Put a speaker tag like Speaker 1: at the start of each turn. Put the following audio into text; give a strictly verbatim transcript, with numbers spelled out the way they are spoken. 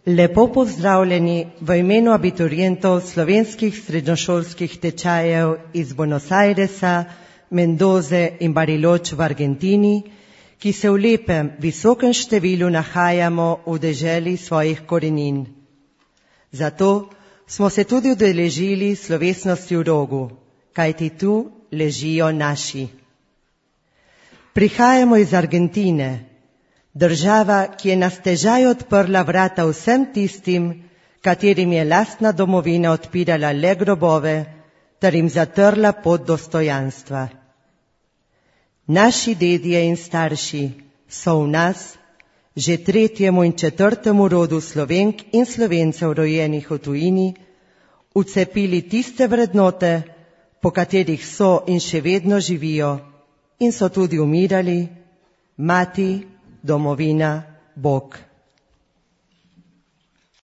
Speaker 1: Lepo pozdravljeni v imenu abiturientov slovenskih srednjošolskih tečajev iz Buenos Airesa, Mendoze in Bariloche v Argentini, ki se v lepem, visokem številu nahajamo v deželi svojih korenin. Zato smo se tudi udeležili slovesnosti v Rogu, kajti tu ležijo naši. Prihajamo iz Argentine, država, ki je na stežaj odprla vrata vsem tistim, katerim je lastna domovina odpirala le grobove, ter jim zatrla pot dostojanstva. Naši dedje in starši so v nas, že tretjemu in četrtemu rodu Slovenk in Slovencev rojenih v tujini, vcepili tiste vrednote, po katerih so in še vedno živijo in so tudi umirali: mati, domovina, Bog.